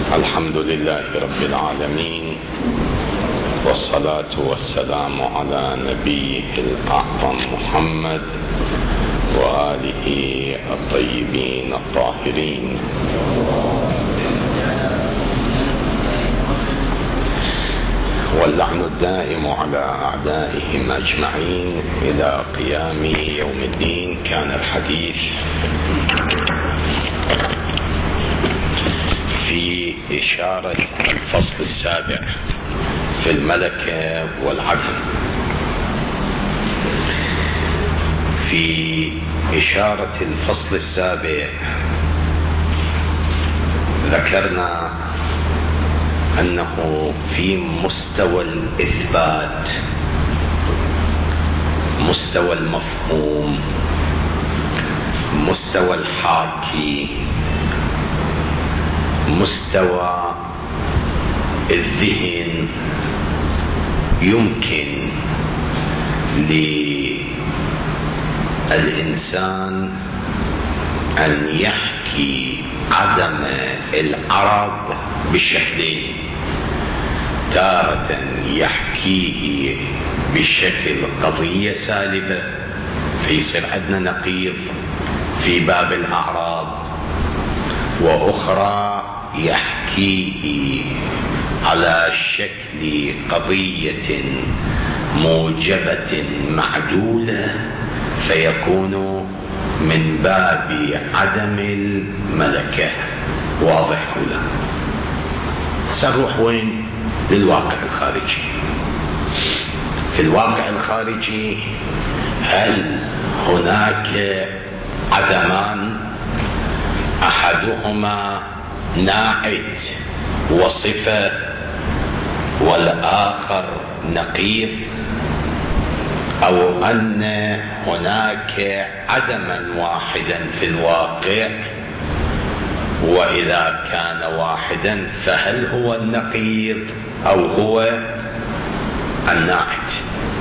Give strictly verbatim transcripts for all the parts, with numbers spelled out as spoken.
الحمد لله رب العالمين، والصلاة والسلام على نبيه الأعظم محمد وآله الطيبين الطاهرين. واللعن الدائم على أعدائهم أجمعين إلى قيام يوم الدين. كان الحديث في إشارة الفصل السابع في الملكة والعدل. في إشارة الفصل السابع ذكرنا أنه في مستوى الإثبات، مستوى المفهوم، مستوى الحاكي، مستوى الذهن، يمكن للإنسان أن يحكي عدم العرب بشكلين: تارة يحكيه بشكل قضية سالبة فيصير عندنا نقيض في باب الأعراض، وأخرى يحكيه على شكل قضية موجبة معدولة فيكون من باب عدم الملكة. واضح ولا؟ سنروح وين؟ للواقع الخارجي. في الواقع الخارجي هل هناك عدمان أحدهما ناعت وصفة والآخر نقيض، أو أن هناك عدما واحدا في الواقع، وإذا كان واحدا فهل هو النقيض أو هو الناعت؟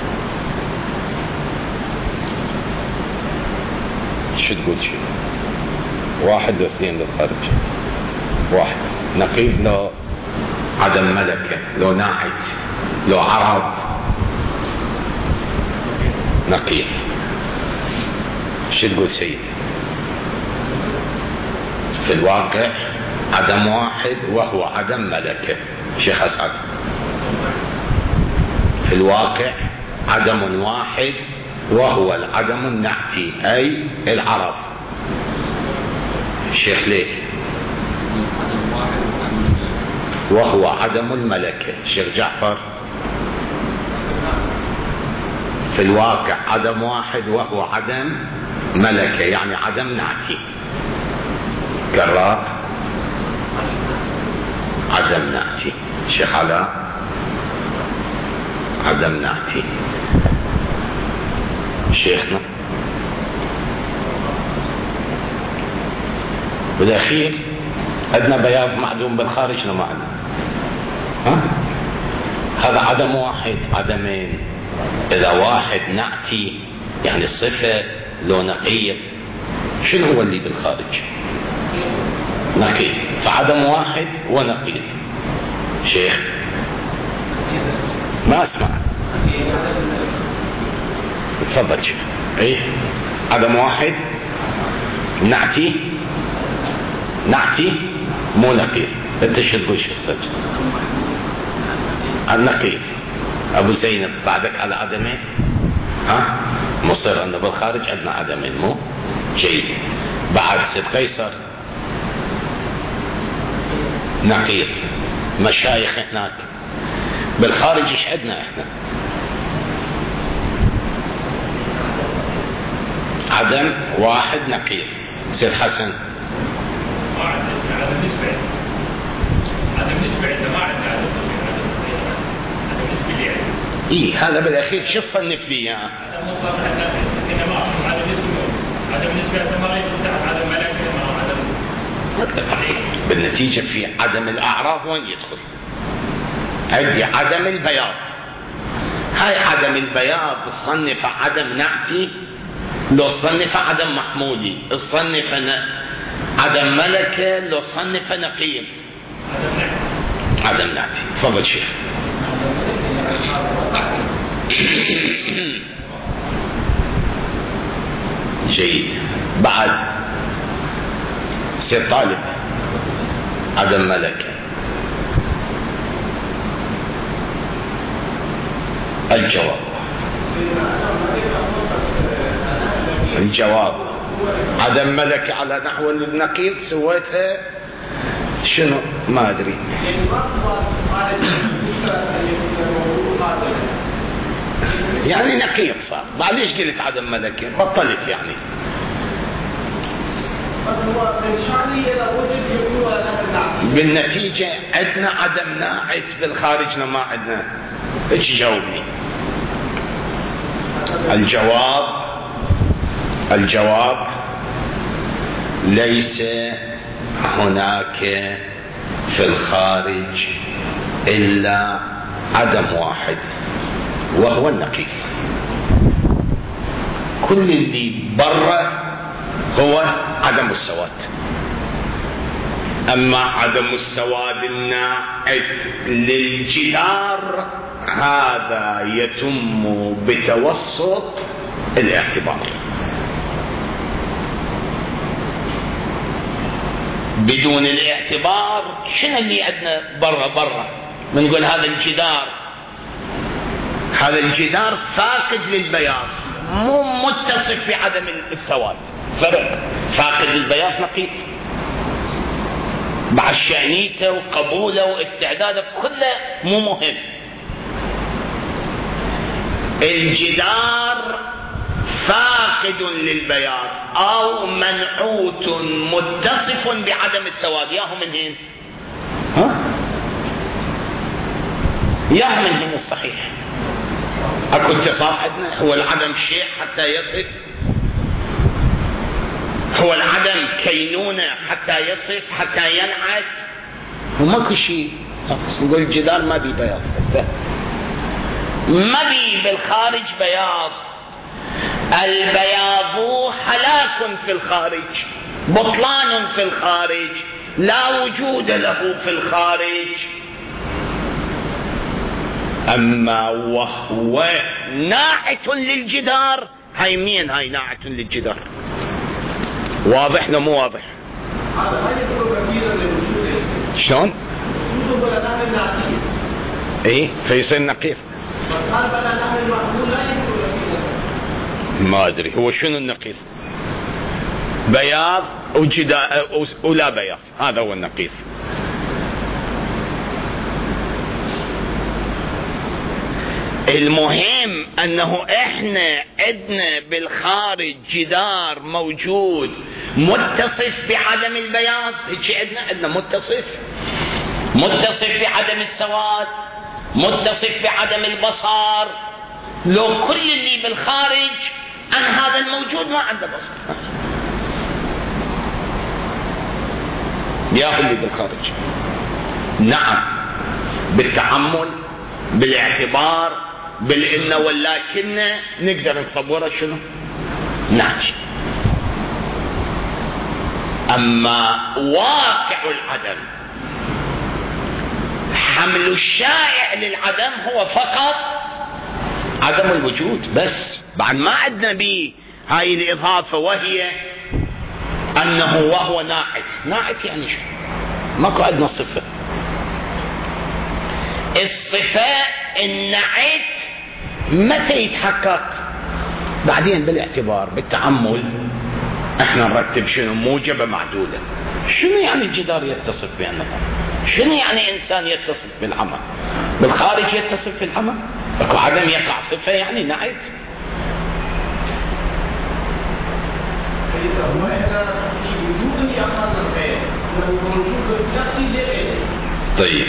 شو تقول؟ شيء واحد واثنين للخارج، واحد نقيض لو عدم ملكة، لو ناعت، لو عرض نقيض. شو تقول سيد؟ في الواقع عدم واحد وهو عدم ملكة. شيخ أسعد، في الواقع عدم واحد وهو العدم النعتي أي العرض. شيخ ليش؟ وهو عدم الملكة. شيخ جعفر، في الواقع عدم واحد وهو عدم ملكة يعني عدم نعتي. كرار عدم نعتي. شيخ علاء عدم نعتي. شيخنا بالأخير عندنا بياض معدوم بالخارج لما عندنا ها؟ هذا عدم واحد، عدمين. إذا واحد نعتي يعني الصفة لو نقيض، شنو هو اللي بالخارج؟ نقيض. فعدم واحد ونقيض. شيخ ما أسمع، تفضل شيخ. ايه عدم واحد نعتي، نعتي مو نقيض. انت شو تقول شيخ سجد؟ النقيض. ابو زينب بعدك على عدمين؟ ها مصر انه بالخارج عندنا عدمين مو جيد. بعد سيد قيصر نقيض. مشايخ هناك بالخارج ايش عندنا احنا؟ عدم واحد نقيض. سيد حسن عدم نسبة، عدم نسبة انت ما عندك عدم نسبة يعني. ايه هذا بالاخير شو تصنف لي اياه؟ عدم مطلق انما عدم نسبة، عدم نسبة انت ما يفتح عدم ملكة مع عدم. بالنتيجة في عدم الأعراض وين يدخل؟ عندي عدم البياض. هاي عدم البياض تصنف عدم نعتي، لو صنف عدم محمودي، الصنف عدم ملكة، لو صنف نقيض. عدم نعتي. تفضل شيخ. جيد. بعد سير طالب عدم ملكة. الجواب الجواب عدم ملكة على نحو النقيض سويتها شنو ما أدري. يعني نقيض صار. بعد ليش قلت عدم ملكة؟ بطلت يعني. بالنتيجة عندنا عدم ناعت، بالخارج ما عندنا. ايش جاوبني؟ الجواب الجواب ليس هناك في الخارج إلا عدم واحد وهو النقيض. كل اللي برا هو عدم السواد. أما عدم السواد الناعت للجدار هذا يتم بتوسط الاعتبار. بدون الاعتبار شنو اللي عندنا برا برا؟ بنقول هذا الجدار هذا الجدار فاقد للبياض، مو متصف بعدم السواد. فرق. فاقد للبياض نقيض. مع شأنيته وقبوله واستعداده كله مو مهم. الجدار فاقد للبياض او منعوت متصف بعدم السواد. ياهو من هين ها ياهو من هين الصحيح. اكو اتصاف عندنا. هو العدم شيء حتى يصف، هو العدم كينونة حتى يصف حتى ينعت. وماكو شيء. نقول الجدار ما بي بياض، ما بي بالخارج بياض. البياض هلاك في الخارج، بطلان في الخارج، لا وجود له في الخارج. أما وهو ناعت للجدار، هاي منين هاي ناعت للجدار؟ واضح لو مو واضح؟ شلون؟ ايه فيصير نقيض. ما ادري هو شنو النقيض؟ بياض وجدا ولا بياض، هذا هو النقيض. المهم انه احنا عندنا بالخارج جدار موجود متصف بعدم البياض. هيك عندنا عندنا متصف متصف بعدم السواد، متصف بعدم البصر. لو كل اللي بالخارج عن هذا الموجود ما عنده بصر، يا اللي بالخارج. نعم بالتعمل بالاعتبار بالإن ولكن نقدر نصوره شنو ناتي. أما واقع العدم حمل الشائع للعدم هو فقط عدم الوجود بس. بعد ما عندنا به هاي الإضافة وهي أنه وهو ناعت. ناعت يعني شو؟ ماكو عندنا صفة. الصفة النعت متى يتحقق؟ بعدين بالاعتبار بالتأمل احنا نرتب شنو موجبة معدودة. شنو يعني الجدار يتصف بالنظر؟ شنو يعني انسان يتصف بالعمى؟ بالخارج يتصف بالعمى؟ اكو عدم يقع صفة يعني نعت. طيب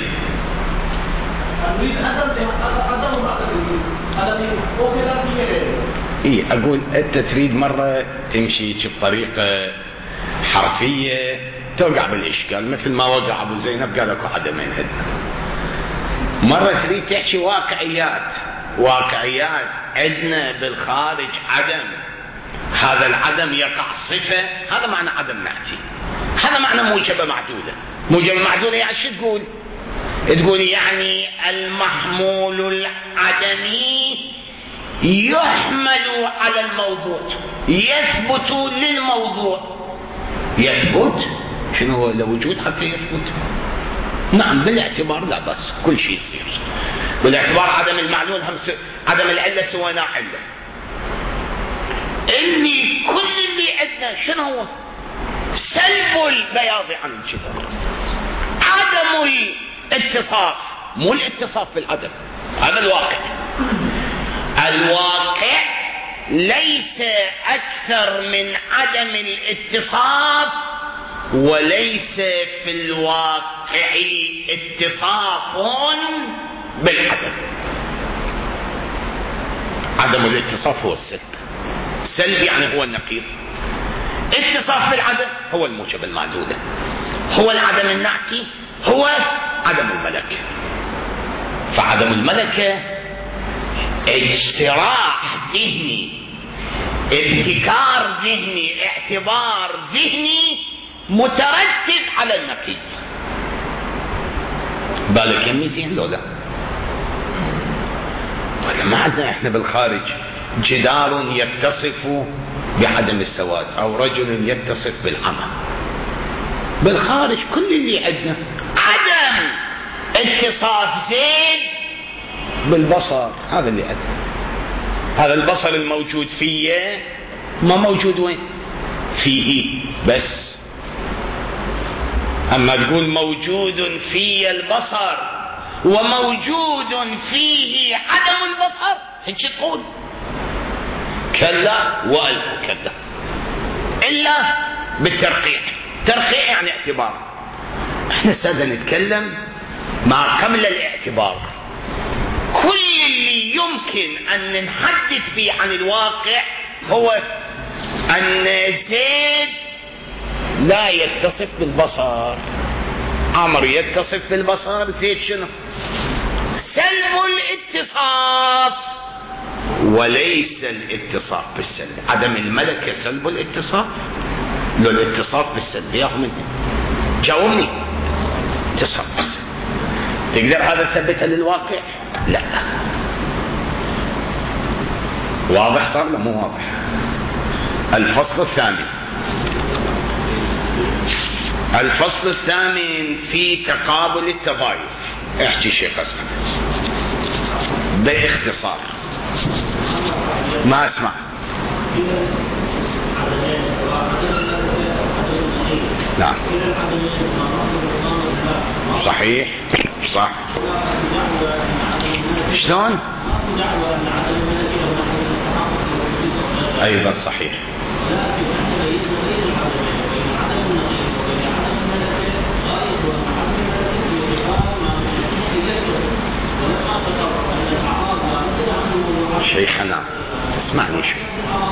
اي اقول انت تريد مرة تمشي بطريقة حرفية توقع بالاشكال مثل ما وقع ابو زينب قال اكو عدمين عندنا. مرة تريد تحكي واقعيات. واقعيات عندنا بالخارج عدم، هذا العدم يقع صفة، هذا معنى عدم نعتي، هذا معنى موجبة معدودة. موجب المعدولة يعني شو تقول؟ تقول يعني المحمول العدمي يحمل على الموضوع، يثبت للموضوع. يثبت شنو هو؟ لوجود حتى يثبت. نعم بالاعتبار لا بس كل شيء يصير بالاعتبار. عدم المعلول هم س... عدم العلة سوينا علة. اللي كل اللي عندنا شنو هو؟ سلب البياض عن الجدار، عدم الاتصاف، مو الاتصاف بالعدم. هذا الواقع. الواقع ليس أكثر من عدم الاتصاف، وليس في الواقع اتصاف بالعدم. عدم الاتصاف هو السلب. السلب يعني هو النقيض. اتصاف بالعدم هو الموجب المعدولة، هو العدم النعتي، هو عدم الملكة. فعدم الملكة اجتراح ذهني، ابتكار ذهني، اعتبار ذهني مترتب على النقيض. بالك يمي زين لو لا؟ ما عندنا احنا بالخارج جدار يتصف بعدم السواد او رجل يتصف بالعمى. بالخارج كل اللي عندنا عدم اتصاف زيد بالبصر. هذا اللي عندنا. هذا البصر الموجود فيه ما موجود وين؟ فيه بس. اما تقول موجود في البصر وموجود فيه عدم البصر، هيك تقول؟ كلا والف كلا، الا بالترقيع. ترقيع يعني اعتبار. احنا سادة نتكلم ما قبل الاعتبار. كل اللي يمكن ان نحدث به عن الواقع هو ان زيد لا يتصف بالبصر. عمرو يتصف بالبصر، زيد شنو؟ سلب الاتصاف وليس الاتصاف بالسلب. عدم الملكة سلب الاتصاف، لو الاتصاف بالسلب ياخذ منه. جاوبني. اتصاف بالسلب تقدر هذا تثبتها للواقع؟ لا. واضح صار؟ لا مو واضح. الفصل الثامن. الفصل الثامن في تقابل التضايف. احكي شيخ اسمع باختصار. ما اسمع. نعم صحيح صح. شلون؟ ايضا صحيح. شيخنا اسمعني شوي.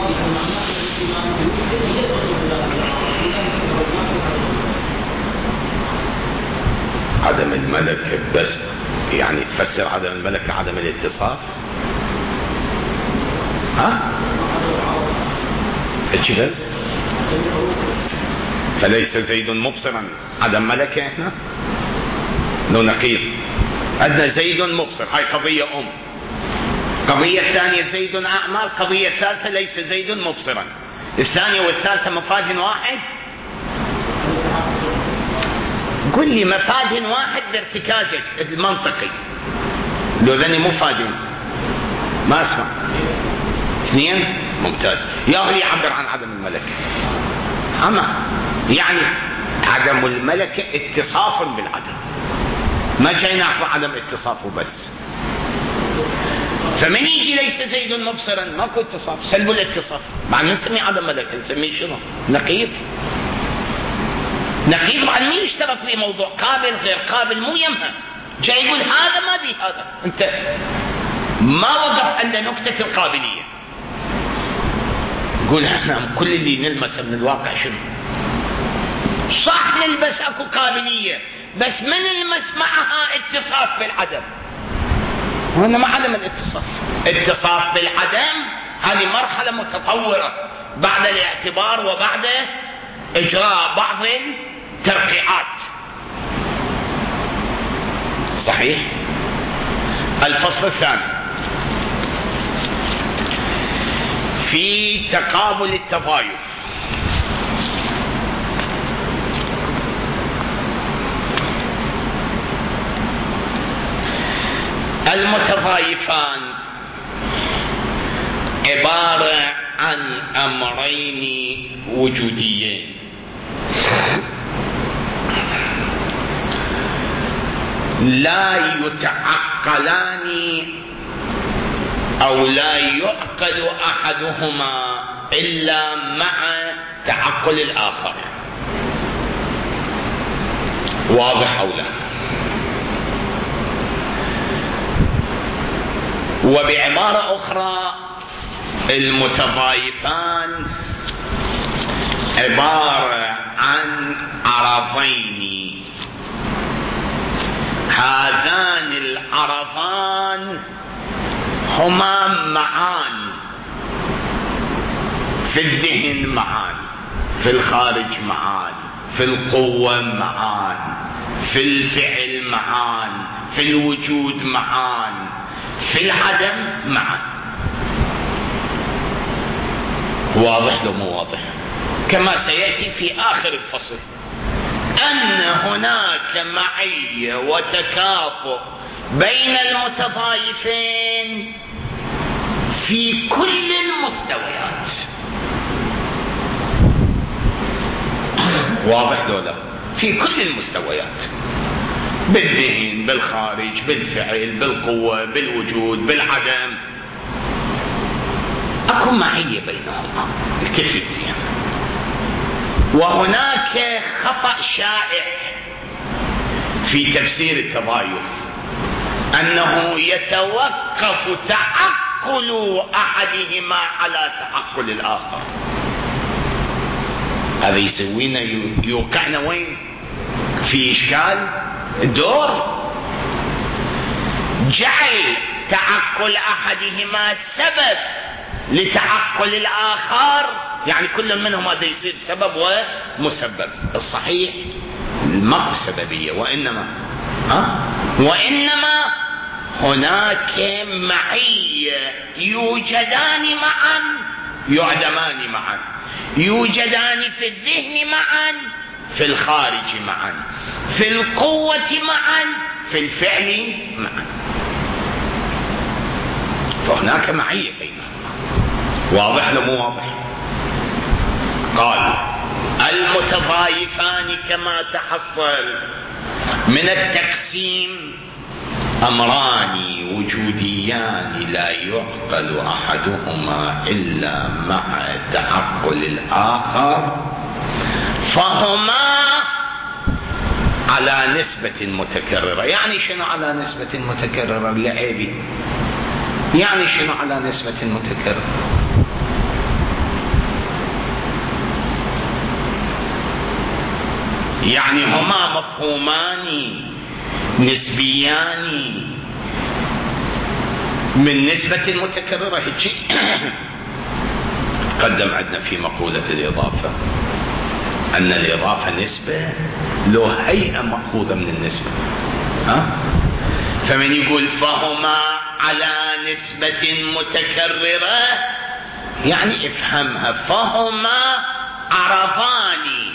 عدم الملكة بس يعني تفسر عدم الملكة عدم الاتصاف؟ ها؟ هيك بس؟ فليس زيد مبصرا عدم ملكة احنا؟ لو نقيض عندنا زيد مبصر، هاي قضية أم. قضية الثانية زيد أعمى، القضية الثالثة ليس زيد مبصرا. الثانية والثالثة مفاد واحد. قل لي مفاد واحد بارتكازك المنطقي. لو ذني مفاد ما اسمع. اثنين ممتاز. يا هو يعبر عن عدم الملكة. أما يعني عدم الملكة اتصاف بالعدم، ما جاي نعرف عدم اتصافه بس. فمن يجي ليس زيد مبصرا ماكو اتصاف، سلب الاتصاف. مع نسمي عدم ملكة نسميه شنو؟ نقيض. نقيض مع مين اشترك في موضوع قابل غير قابل مو يمها. جاي يقول هذا ما بي هذا. انت ما وقف عند نكتة القابلية. قول احنا كل اللي نلمسه من الواقع شنو؟ صح نلبس اكو قابلية بس من نلمس معها اتصاف بالعدم. وهنا ما عدم الاتصاف. اتصاف بالعدم هذه مرحلة متطورة بعد الاعتبار وبعد اجراء بعض الترقيعات. صحيح. الفصل الثاني في تقابل التضايف. المتضايفان عبارة عن أمرين وجوديين. لا يتعقلان أو لا يعقل أحدهما إلا مع تعقل الآخر. واضح أو لا؟ وبعبارة أخرى المتضايفان عبارة عن عرضين. هذان العرضان هما معان في الذهن، معان في الخارج، معان في القوة، معان في الفعل، معان في الوجود، معان في العدم، معان. واضح لو مو واضح؟ كما سيأتي في آخر الفصل أن هناك معية وتكافؤ بين المتضايفين في كل المستويات. واضح لو لا؟ في كل المستويات، بالذهن، بالخارج، بالفعل، بالقوة، بالوجود، بالعدم، أكو معية بينهما الكلية. وهناك خطأ شائع في تفسير التضايف أنه يتوقف تعقل أحدهما على تعقل الآخر. هذا يسوينا يوقعنا وين؟ في إشكال الدور. جعل تعقل أحدهما سبب لتعقل الآخر، يعني كل منهم هذا يصير سبب ومسبب. الصحيح ما سببية، وإنما ها وإنما هناك معية، يوجدان معا يعدمان معا، يوجدان في الذهن معا، في الخارج معا، في القوة معا، في الفعل معا. فهناك معية بينهما. واضح لو مو واضح؟ قال المتضايفان كما تحصل من التقسيم أمران وجوديان لا يعقل أحدهما إلا مع تعقل الآخر، فهما على نسبة متكررة. يعني شنو على نسبة متكررة لعيبي؟ يعني شنو على نسبة متكررة؟ يعني هما مفهومان نسبيان من نسبة متكررة. هيك قدم عندنا في مقولة الإضافة أن الإضافة نسبة له هيئة مأخوذة من النسبة. ها؟ فمن يقول فهما على نسبة متكررة يعني افهمها، فهما عرضان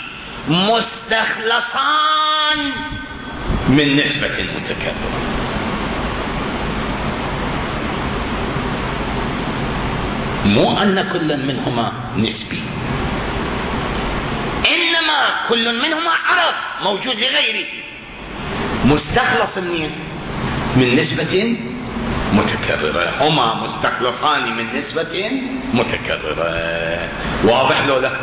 مستخلصان من نسبة متكررة. مو أن كل منهما نسبي، إنما كل منهما عرض موجود لغيره مستخلص منين؟ من نسبة متكررة. هما مستخلصان من نسبة متكررة. واضح لو لا؟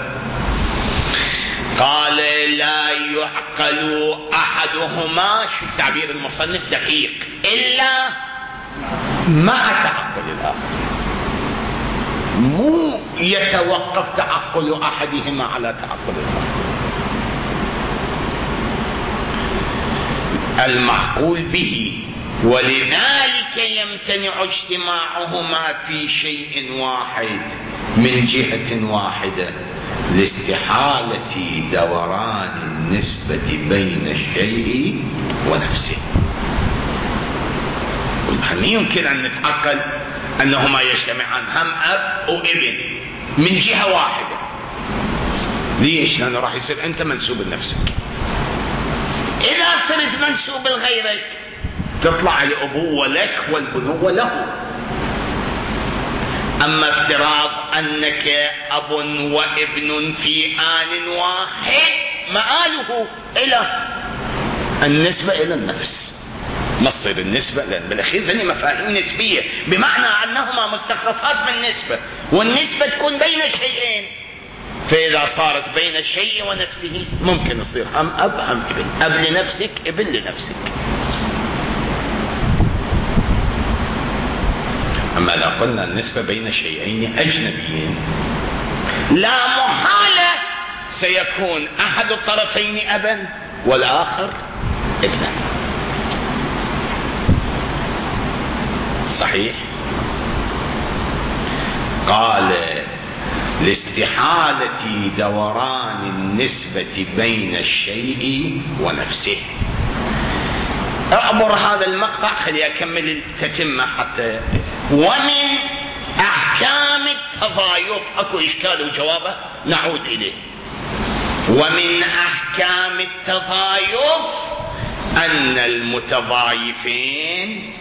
قال لا يعقل أحدهما، شو التعبير المصنف دقيق، إلا مع تعقل الآخر. مو يتوقف تعقل أحدهما على تعقل الآخر. المعقول به، ولذلك يمتنع اجتماعهما في شيء واحد من جهة واحدة لاستحالة دوران النسبة بين الشيء ونفسه. يعني يمكن أن نتعقل أنهما يجتمعان، هم أب وابن من جهة واحدة. ليش؟ لأنه راح يصير أنت منسوب لنفسك. إذا صرت منسوب لغيرك تطلع الأبوة لك والبنوة له. أما افتراض أنك أب وابن في آن واحد مآله إلى النسبة إلى النفس، ما تصير النسبة، لأن بالأخير ذني مفاهيم نسبية، بمعنى أنهما مستخلصات من النسبة، والنسبة تكون بين شيئين. فإذا صارت بين الشيء ونفسه ممكن يصير هم أب هم ابن، أب لنفسك ابن لنفسك. أما لا قلنا النسبة بين شيئين أجنبيين لا محالة سيكون أحد الطرفين أبا والآخر ابنا. صحيح. قال لاستحالة دوران النسبة بين الشيء ونفسه. أعبر هذا المقطع خلي أكمل التتمة حتى. ومن أحكام التضايف، أكو إشكال وجوابه نعود إليه. ومن أحكام التضايف أن المتضايفين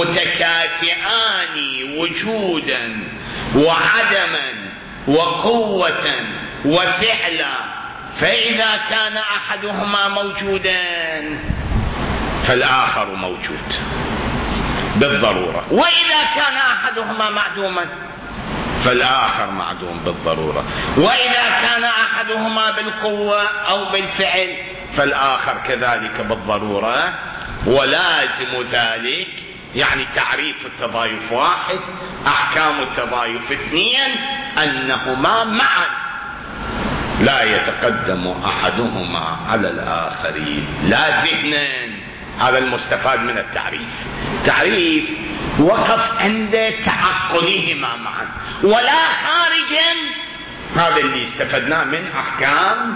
متكافئان وجودا وعدما وقوة وفعلا، فإذا كان أحدهما موجودا فالآخر موجود بالضرورة، وإذا كان أحدهما معدوما فالآخر معدوم بالضرورة، وإذا كان أحدهما بالقوة أو بالفعل فالآخر كذلك بالضرورة. ولازم ذلك يعني تعريف التضايف واحد، أحكام التضايف اثنين، أنهما معا لا يتقدم أحدهما على الآخر لا ذهنا. هذا المستفاد من التعريف. تعريف وقف عند تعقلهما معا ولا خارجا. هذا اللي استفدناه من أحكام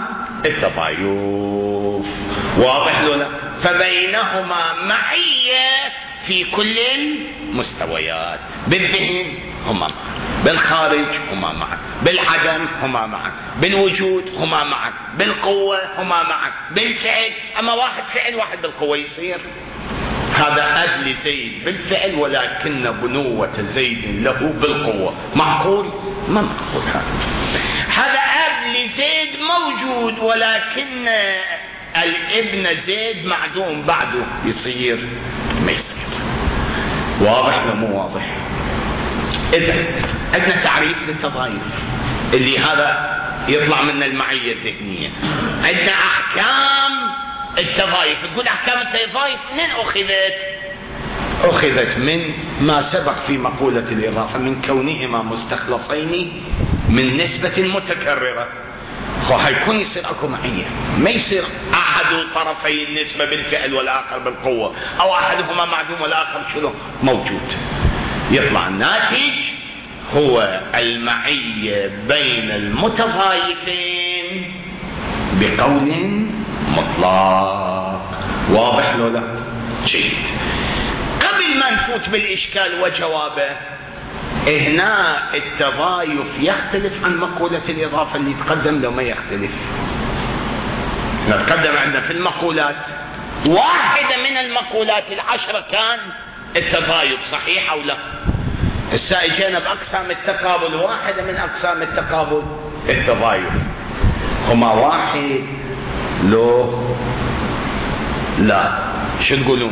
التضايف. واضح لنا؟ فبينهما معية في كل المستويات. بالذهن هما معا، بالخارج هما معا، بالعدم هما معا، بالوجود هما معا، بالقوة هما معا، بالفعل. أما واحد فعل واحد بالقوة يصير هذا أب لزيد بالفعل ولكن بنوة زيد له بالقوة. معقول؟ ما معقول. هذا هذا أب لزيد موجود ولكن الابن زيد معدوم بعده، يصير ما يصير. واضح ولا مو واضح؟ إذن عندنا تعريف للتضايف اللي هذا يطلع من المعية الذهنية. عندنا أحكام التضايف. تقول أحكام التضايف من أخذت؟ أخذت من ما سبق في مقولة الإضافة، من كونهما مستخلصين من نسبة متكررة. حيكون يصير أكو معية، ما يصير أحد طرفي النسبة بالفعل والآخر بالقوة، أو أحدهما معدوم والآخر شنو موجود. يطلع الناتج هو المعية بين المتضايفين بقول مطلق. واضح لو لا؟ جيد. قبل ما نفوت بالإشكال وجوابه، هنا التضايف يختلف عن مقولة الإضافة اللي تقدم لو ما يختلف. نتقدم عندنا في المقولات واحدة من المقولات العشرة كان التضايف، صحيح أو لا؟ السائجين بأقسام التقابل، واحدة من أقسام التقابل التضايف. هما واحد لو لا؟ شو تقولون؟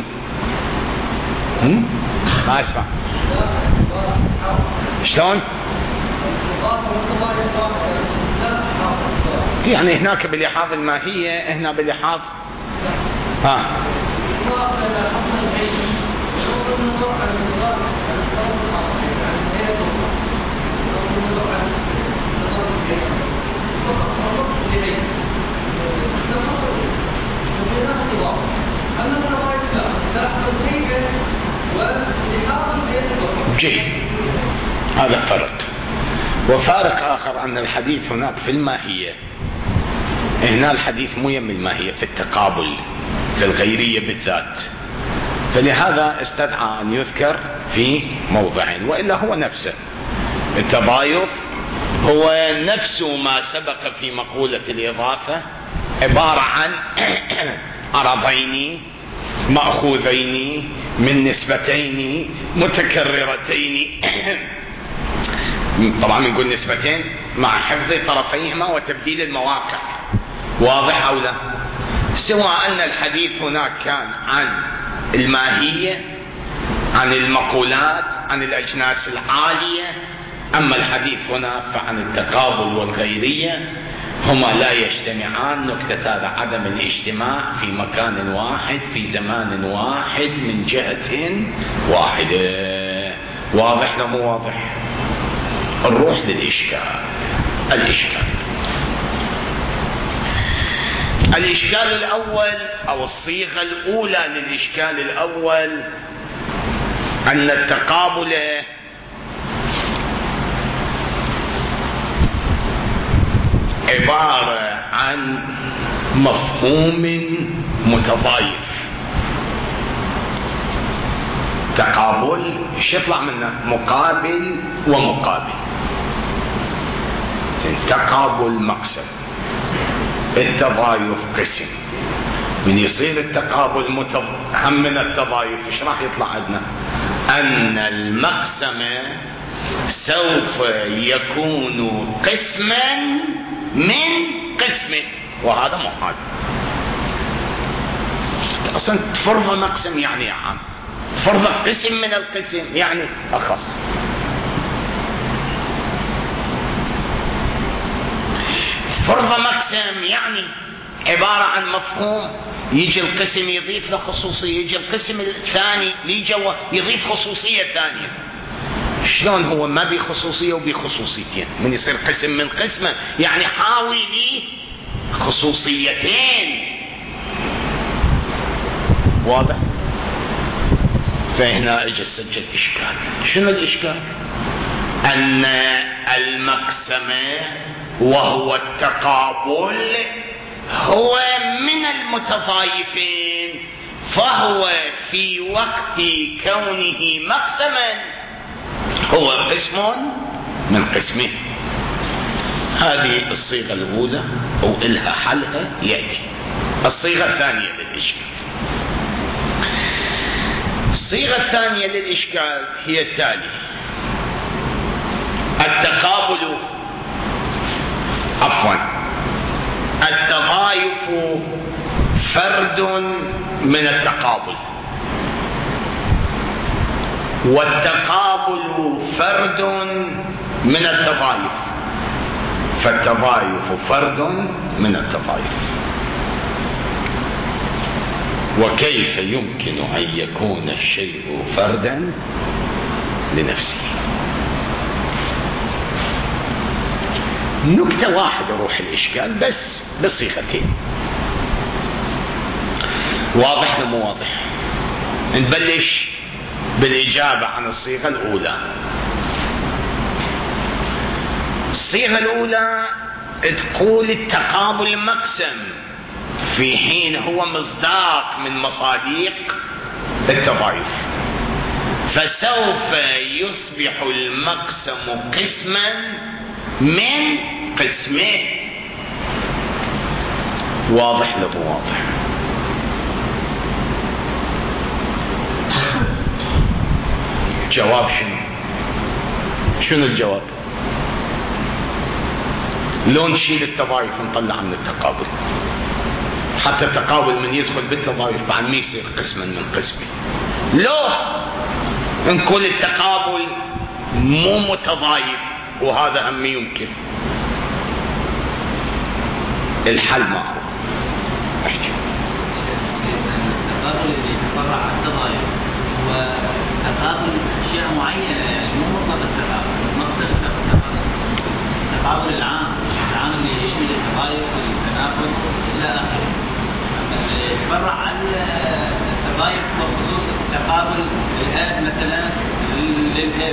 هم؟ ما أسمع. شلون؟ يعني هناك بلحاظ الماهية، هنا بلحاظ ها جيد. هذا فرق. وفارق آخر أن الحديث هناك في الماهية، هنا الحديث مو يم الماهية، في التقابل، في الغيرية بالذات. في فلهذا استدعى أن يذكر في موضعين، وإلا هو نفسه. التضايف هو نفس ما سبق في مقولة الإضافة، عبارة عن عرضين مأخوذين من نسبتين متكررتين. طبعا نقول نسبتين مع حفظ طرفيهما وتبديل المواقع، واضح أو لا؟ سواء أن الحديث هناك كان عن الماهية، عن المقولات، عن الأجناس العالية، أما الحديث هنا فعن التقابل والغيرية، هما لا يجتمعان. نكتة هذا عدم الاجتماع في مكان واحد في زمان واحد من جهة واحدة. واضح لو مو واضح؟ نروح للإشكال. الإشكال الإشكال الأول أو الصيغة الأولى للإشكال الأول أن التقابل عبارة عن مفهوم متضايف. تقابل ايش يطلع منه؟ مقابل ومقابل. تقابل مقسم، التضايف قسم. من يصير التقابل متض... هم من التضايف ايش راح يطلع عندنا؟ ان المقسم سوف يكون قسما من قسم، وهذا محال. اصلا تفرض مقسم يعني يا عم، تفرض قسم من القسم يعني اخص. فرض مقسم يعني عبارة عن مفهوم، يجي القسم يضيف له خصوصية، يجي القسم الثاني يجي يضيف خصوصية ثانية. شلون هو ما بي خصوصية وبي خصوصيتين؟ من يصير قسم من قسمه يعني حاوي لي خصوصيتين. واضح؟ فهنا اجى سجل اشكال. شنو الاشكال؟ ان المقسم وهو التقابل هو من المتضايفين، فهو في وقت كونه مقسما هو قسم من قسمه. هذه الصيغة الأولى وإلها حلها يأتي. الصيغة الثانية للإشكال الصيغة الثانية للإشكال هي التالي: التقابل عفوا التضايف فرد من التقابل، والتقابل فرد من التضايف، فالتضايف فرد من التضايف. وكيف يمكن أن يكون الشيء فردا لنفسه؟ نكتة واحدة روح الإشكال بس بصيغتين. واضح ولا مو واضح؟ نبلش بالإجابة عن الصيغة الأولى. الصيغة الأولى تقول التقابل مقسم، في حين هو مصداق من مصاديق التضايف، فسوف يصبح المقسم قسما من قسمه. واضح لو واضح؟ جواب شنو؟ شنو الجواب؟ لو نشيل التضايف ونطلع من التقابل، حتى التقابل من يدخل بالتضايف بعد ما يصير قسما من قسمه. لو نقول التقابل مو متضايف، وهذا هم يمكن، الحل ما هو؟ احكي. التقابل اللي يتفرع عن التضايف هو تقابل اشياء معينه، يعني مو مطلق التقابل، مقصد التقابل التقابل العام العام اللي يشمل التضايف والتناقض الى اخره. اللي يتفرع عن التضايف وخصوص التقابل الاب مثلا للاب.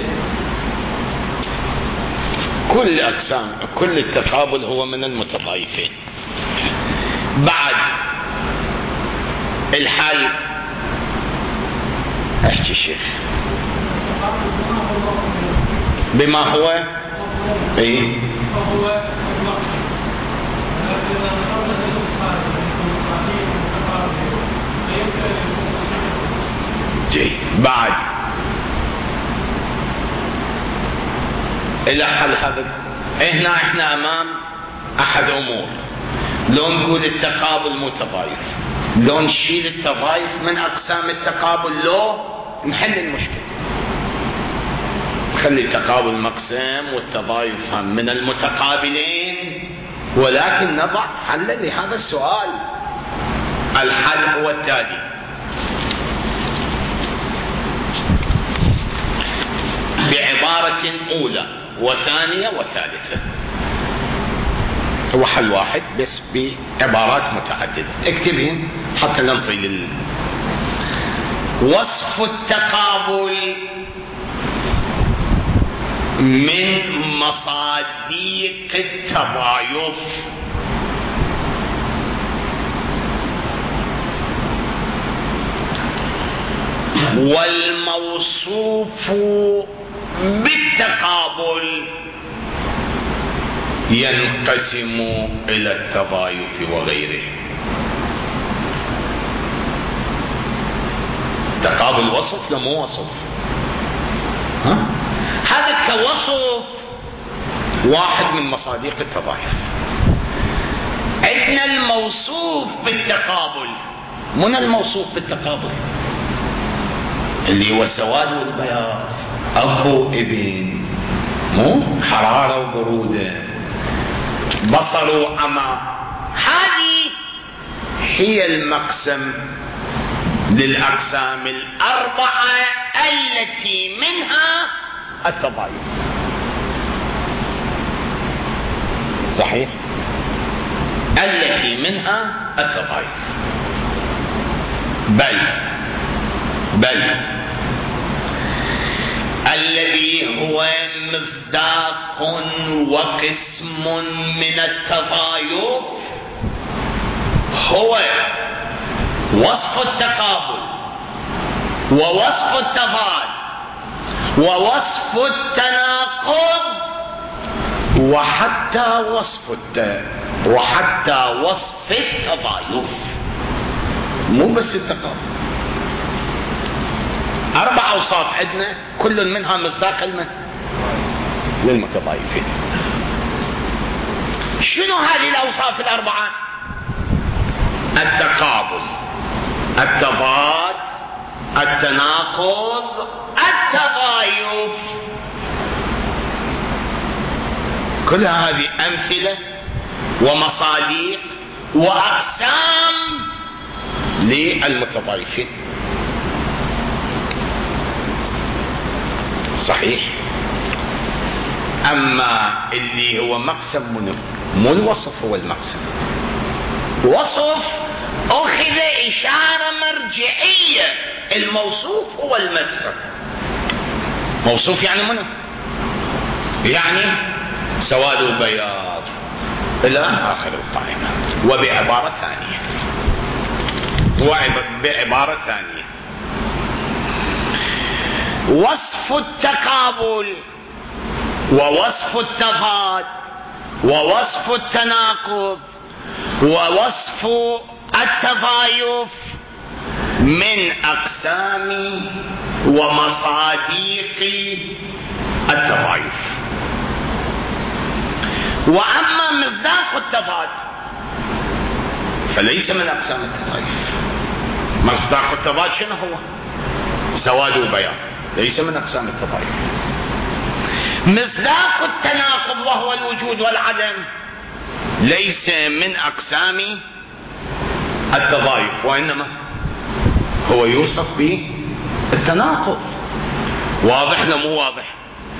كل أقسام كل التقابل هو من المتضايفين. بعد الحل احكي شيخ. بما هو ايه جي بعد الى حل هذا. هنا احنا امام احد امور، لو نقول التقابل متضايف، لو نشيل التضايف من اقسام التقابل، لو نحل المشكله، خلي التقابل مقسم والتضايف هم من المتقابلين، ولكن نضع حل لهذا السؤال. الحل هو التالي: بعبارة أولى وثانية وثالثة. هو حل واحد بس بعبارات متعددة، اكتبهن حتى لا نطيل ال... وصف التقابل من مصادق التضايف. والموصوف بالتقابل ينقسم إلى التضايف وغيره. تقابل وصف لا مو وصف، ها؟ هذا كوصف واحد من مصادق التضايف. عندنا الموصوف بالتقابل. من الموصوف بالتقابل؟ اللي هو السواد والبياض، أب وابن، مو حرارة وبرودة، بصر وعمى. هذه هي المقسم للأقسام الأربعة التي منها التضايف. صحيح؟ التي منها التضايف. بل بل الذي هو مصداق وقسم من التضايف هو وصف التقابل ووصف التضاد ووصف التناقض وحتى وصف الت... وحتى وصف التضايف. مو بس التقابل، أربع أوصاف عندنا كل منها مصداق المن للمتضايفين. شنو هذه الأوصاف الأربعة؟ التقابل، التضاد، التناقض، التضايف. كل هذه أمثلة ومصادق وأقسام للمتضايفين. صحيح؟ أما اللي هو مقسم منه، مو الوصف هو المقسم. وصف أخذ إشارة مرجعية، الموصوف هو المقسم. موصوف يعني منه، يعني سواد وبياض إلى آخر القائمة. وبعبارة ثانية وبعبارة ثانية وصف التقابل ووصف التضاد ووصف التناقض ووصف التضايف من أقسام ومصادق التضايف. وأما مصداق التضاد فليس من أقسام التضايف. مصداق التضاد شنو هو؟ سواد وبياض، ليس من أقسام التضايف. مصداق التناقض وهو الوجود والعدم ليس من أقسام التضايف، وإنما هو يوصف بالتناقض. واضح لا مو واضح؟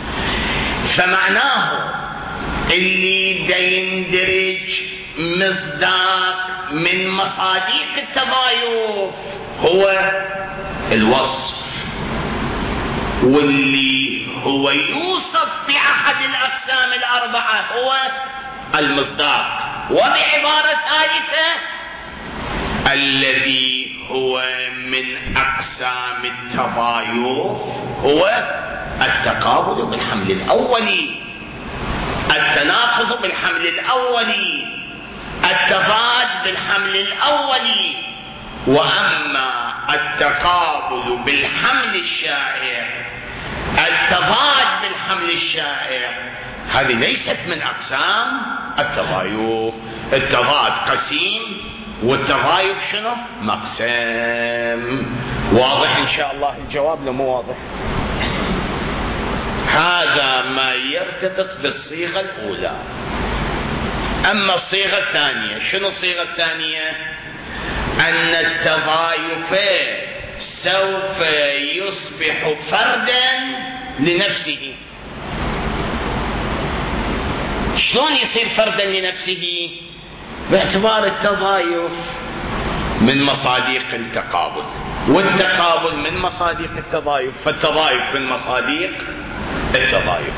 فمعناه اللي دا يندرج مصداق من مصادق التضايف هو الوصف، واللي هو يوصف بأحد الأقسام الأربعة هو المصداق. وبعبارة ثالثة الذي هو من أقسام التضايف هو التقابل بالحمل الأولي، التناقض بالحمل الأولي، التضاد بالحمل الأولي. وأما التقابل بالحمل الشائع، التضاد بالحمل الشائع، هذه ليست من أقسام التضايف. التضاد قسيم والتضايف شنو؟ مقسم. واضح إن شاء الله الجواب؟ لمو واضح؟ هذا ما يرتبط بالصيغة الأولى. أما الصيغة الثانية، شنو الصيغة الثانية؟ أن التضايف سوف يصبح فردا لنفسه. شلون يصير فردا لنفسه؟ باعتبار التضايف من مصادق التقابل، والتقابل من مصادق التضايف، فالتضايف من مصادق التضايف.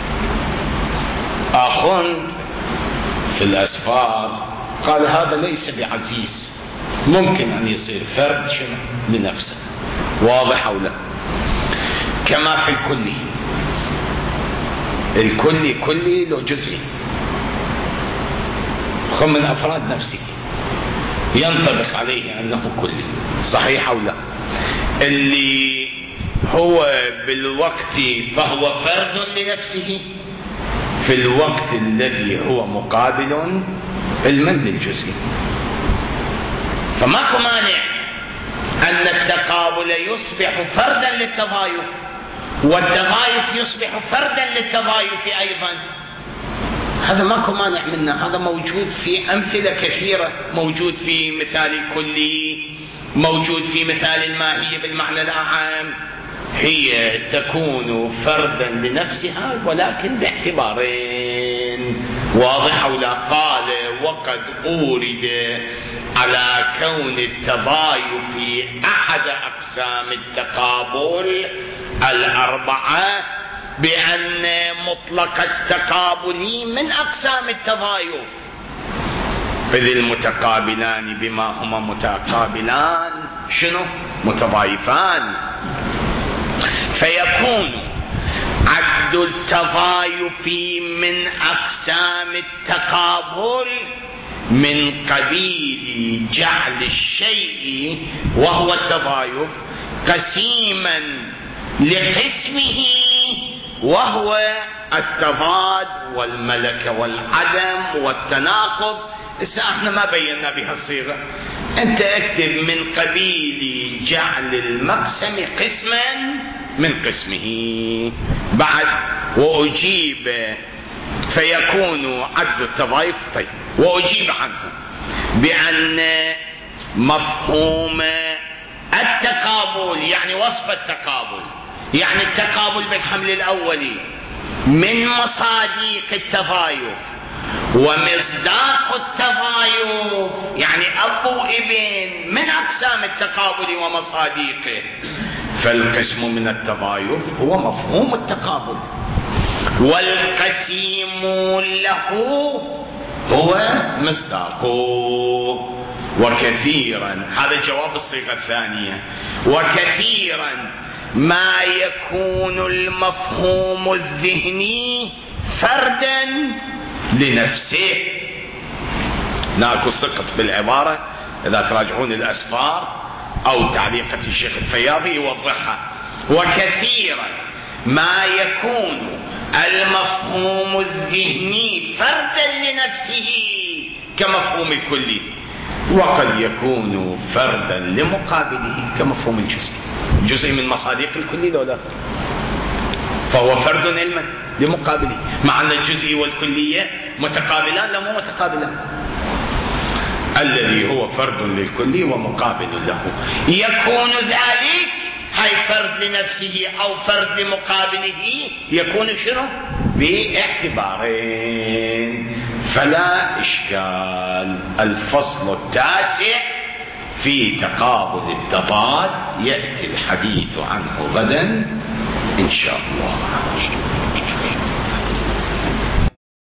آخوند في الأسفار قال هذا ليس بعزيز، ممكن أن يصير فرد شنو لنفسه. واضح أو لا؟ كما في الكلي، الكلي كلي له جزئي، هم من أفراد نفسه ينطبق عليه أنه كلي. صحيح أو لا؟ اللي هو بالوقت فهو فرد لنفسه، في الوقت الذي هو مقابل المد الجزئي. فماكو مانع أن التقابل يصبح فردا للتضايف، والتضايف يصبح فردا للتضايف أيضا. هذا ماكو مانع منه، هذا موجود في أمثلة كثيرة، موجود في مثال الكلي، موجود في مثال الماهية بالمعنى الأعام. هي تكون فردا لنفسها ولكن باعتبارين. واضح أو لا؟ قال وقد أورد على كون التضايف أحد أقسام التقابل الأربعة بأن مطلق التقابل من أقسام التضايف، إذ المتقابلان بما هما متقابلان شنو؟ متضايفان. فيكون عد التضايف من أقسام التقابل من قبيل جعل الشيء وهو التضايف قسيما لقسمه وهو التضاد والملكة والعدم والتناقض. إذا احنا ما بينا بها الصيغة، انت اكتب من قبيل جعل المقسم قسما من قسمه بعد وأجيب، فيكون عد التضايف. طيب، وأجيب عنه بأن مفهوم التقابل يعني وصف التقابل، يعني التقابل بالحمل الأولي من مصادق التضايف، ومصداق التضايف يعني أب وابن من أقسام التقابل ومصادقه. فالقسم من التضايف هو مفهوم التقابل، والقسيم له هو مصداقه. وكثيرا، هذا جواب الصيغة الثانية، وكثيرا ما يكون المفهوم الذهني فردا لنفسه. ناكو سقط بالعبارة، إذا تراجعون الأسفار أو تعليقة الشيخ الفياضي يوضحها. وكثيرا ما يكون المفهوم الذهني فردا لنفسه كمفهوم الكلي، وقد يكون فردا لمقابله كمفهوم الجزئي. جزء من مصادق الكلي لو لا، فهو فرد علما لمقابله، مع أن الجزئي والكلية متقابلان لا مو متقابلان. الذي هو فرد للكلي ومقابل له يكون ذلك، هاي فرد لنفسه أو فرد لمقابله، يكون شنو؟ باعتبارين. فلا إشكال. الفصل التاسع في تقابل التضاد يأتي الحديث عنه غدا إن شاء الله.